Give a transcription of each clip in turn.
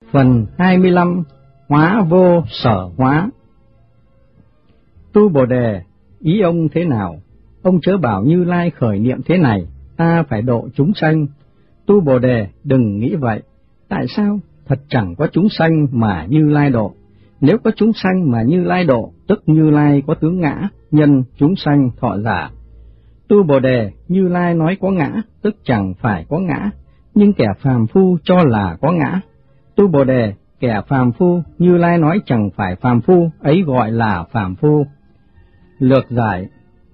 Phần 25. Hóa vô sở hóa. Tu Bồ Đề, ý ông thế nào? Ông chớ bảo Như Lai khởi niệm thế này, ta phải độ chúng sanh. Tu Bồ Đề, đừng nghĩ vậy. Tại sao? Thật chẳng có chúng sanh mà Như Lai độ. Nếu có chúng sanh mà Như Lai độ, tức Như Lai có tướng ngã, nhân chúng sanh thọ giả. Tu Bồ Đề, Như Lai nói có ngã, tức chẳng phải có ngã, nhưng kẻ phàm phu cho là có ngã. Tu Bồ Đề, kẻ phàm phu, Như Lai nói chẳng phải phàm phu, ấy gọi là phàm phu. Lược giải.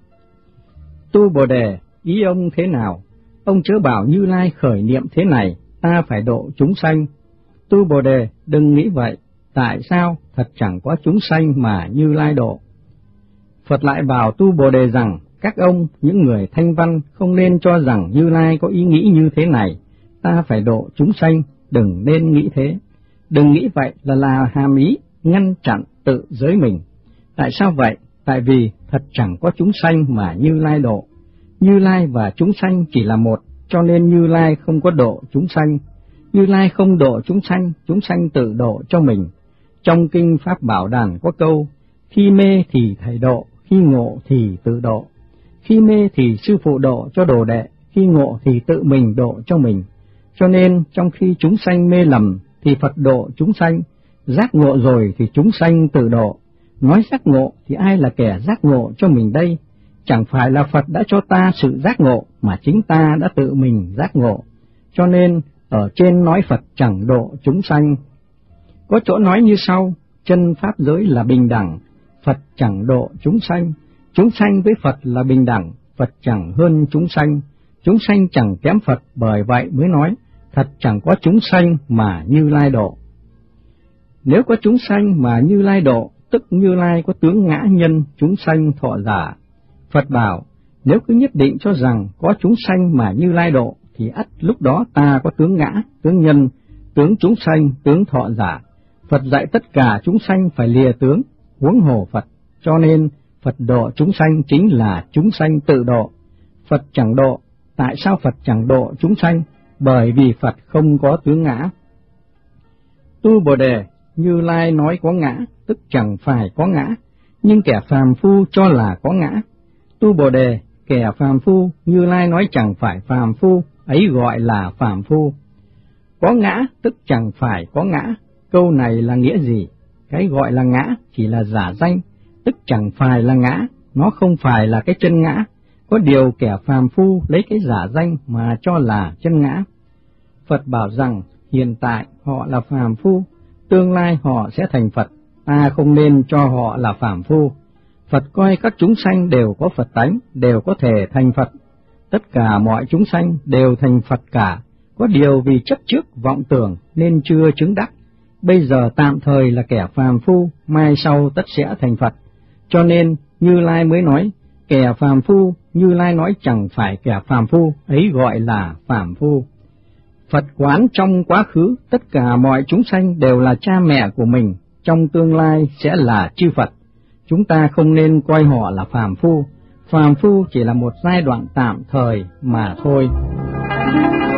Tu Bồ Đề, ý ông thế nào? Ông chớ bảo Như Lai khởi niệm thế này, ta phải độ chúng sanh. Tu Bồ Đề, đừng nghĩ vậy. Tại sao? Thật chẳng có chúng sanh mà Như Lai độ. Phật lại bảo Tu Bồ Đề rằng, các ông, những người thanh văn, không nên cho rằng Như Lai có ý nghĩ như thế này, ta phải độ chúng sanh, đừng nên nghĩ thế. Đừng nghĩ vậy là hàm ý, ngăn chặn tự giới mình. Tại sao vậy? Tại vì thật chẳng có chúng sanh mà Như Lai độ. Như Lai và chúng sanh chỉ là một, cho nên Như Lai không có độ chúng sanh. Như Lai không độ chúng sanh tự độ cho mình. Trong Kinh Pháp Bảo Đàn có câu, khi mê thì thầy độ, khi ngộ thì tự độ. Khi mê thì sư phụ độ cho đồ đệ, khi ngộ thì tự mình độ cho mình. Cho nên trong khi chúng sanh mê lầm thì Phật độ chúng sanh, giác ngộ rồi thì chúng sanh tự độ. Nói giác ngộ thì ai là kẻ giác ngộ cho mình đây? Chẳng phải là Phật đã cho ta sự giác ngộ, mà chính ta đã tự mình giác ngộ. Cho nên ở trên nói Phật chẳng độ chúng sanh. Có chỗ nói như sau, chân pháp giới là bình đẳng, Phật chẳng độ chúng sanh với Phật là bình đẳng, Phật chẳng hơn chúng sanh chẳng kém Phật, bởi vậy mới nói, thật chẳng có chúng sanh mà Như Lai độ. Nếu có chúng sanh mà Như Lai độ, tức Như Lai có tướng ngã nhân chúng sanh thọ giả. Phật bảo, nếu cứ nhất định cho rằng có chúng sanh mà Như Lai độ, thì ắt lúc đó ta có tướng ngã, tướng nhân, tướng chúng sanh, tướng thọ giả. Phật dạy tất cả chúng sanh phải lìa tướng, huống hồ Phật, cho nên Phật độ chúng sanh chính là chúng sanh tự độ. Phật chẳng độ, tại sao Phật chẳng độ chúng sanh? Bởi vì Phật không có tướng ngã. Tu Bồ Đề, Như Lai nói có ngã, tức chẳng phải có ngã, nhưng kẻ phàm phu cho là có ngã. Tu Bồ Đề, kẻ phàm phu, Như Lai nói chẳng phải phàm phu, ấy gọi là phàm phu. Có ngã, tức chẳng phải có ngã. Câu này là nghĩa gì? Cái gọi là ngã chỉ là giả danh, tức chẳng phải là ngã, nó không phải là cái chân ngã. Có điều kẻ phàm phu lấy cái giả danh mà cho là chân ngã. Phật bảo rằng hiện tại họ là phàm phu, tương lai họ sẽ thành Phật, ta không nên cho họ là phàm phu. Phật coi các chúng sanh đều có Phật tánh, đều có thể thành Phật. Tất cả mọi chúng sanh đều thành Phật cả, có điều vì chấp trước vọng tưởng nên chưa chứng đắc. Bây giờ tạm thời là kẻ phàm phu, mai sau tất sẽ thành Phật. Cho nên Như Lai mới nói, kẻ phàm phu, Như Lai nói chẳng phải kẻ phàm phu, ấy gọi là phàm phu. Phật quán trong quá khứ, tất cả mọi chúng sanh đều là cha mẹ của mình, trong tương lai sẽ là chư Phật. Chúng ta không nên coi họ là phàm phu chỉ là một giai đoạn tạm thời mà thôi.